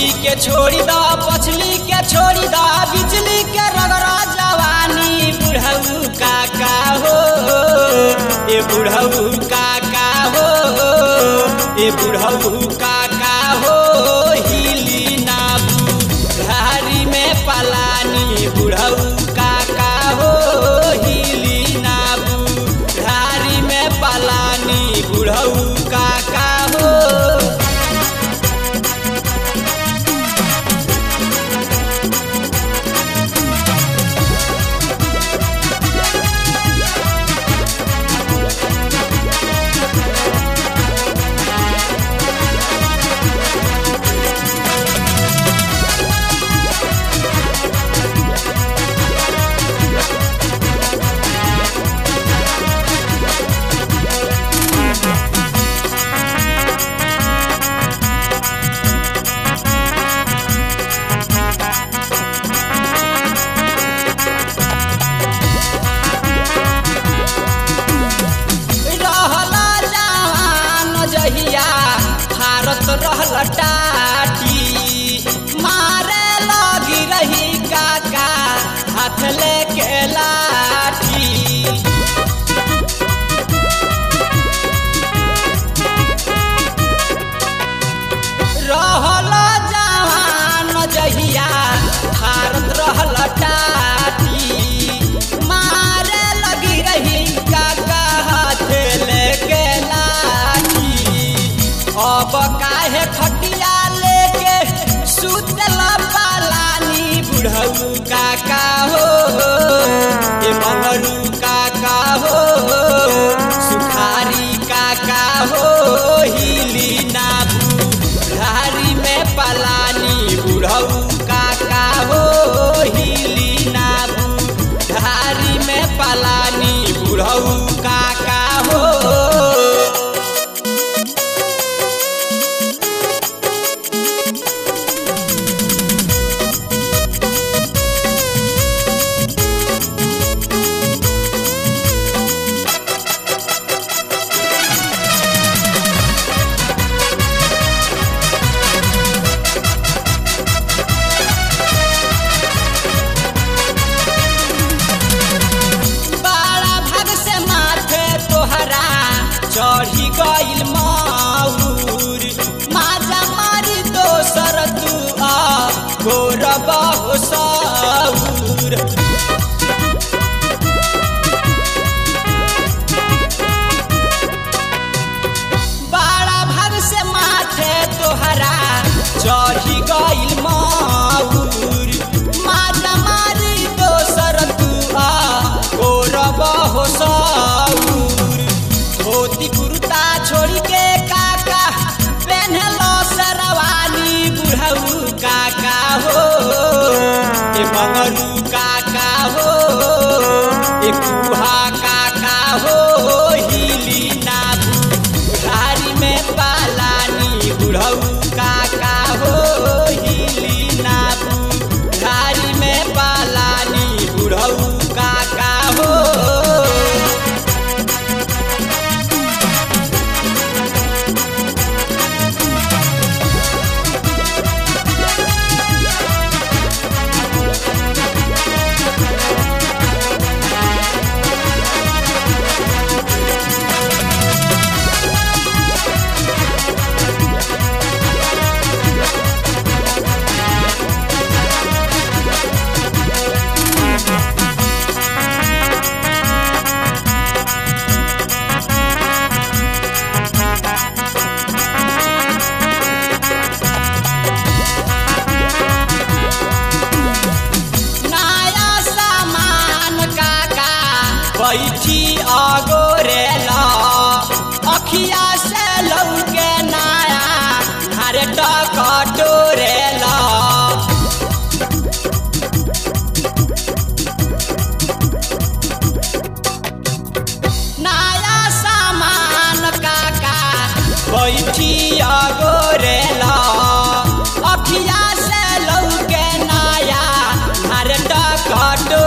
अगली के छोड़ी दा पछली के छोड़ी दा बिजली के रगड़ा जवानी बुढ़ऊ काका हो ए बुढ़ऊ काका हो ए बुढ़ऊ काका हो हिली ना बुढ़ारी में पलानी बुढ़ऊ काका हो हिली ना बुढ़ारी में पलानी बुढ़ऊ काका हो। रहल टाटी मारे लगी रही काका हाथ लेके लाठी रहल जवान जहिया भारत रहल टाटी मारे लगी रही काका हाथ लेके लाठी। अब काहे खटिया लेके सुतल पालानी बुढ़ऊ काका हो ए मंगरू काका हो सुखारी काका हो हिली ना बुढ़ारी में पलानी बुढ़ऊ काका हो हिली ना बुढ़ारी में पलानी बुढ़ऊ काका हो। चढ़ी गइल माउर माजा मारी दोसर तू आ गोरब हो साउर बड़ा भाग से माथे तोहरा चढ़ी गइल माउर माजा मारी दोसर तू आ गोरब हो साउर। धोती कुर्ता छोड़ी के काका पहनलो सरवानी बुढ़ऊ काका हो ए मंगरू काका हो ए कुहा काका हो हिली ना बुढ़ारी में पालानी बुढ़ऊ काका हो हिली ना बुढ़ारी में पालानी बुढ़ऊ काका हो। बैठी अगोरेला अखिया से लौके नाया हरे टकटोरेला नया सामान काका बैठी अगोरेला अखिया से लौके नाया हरे टकटोरेला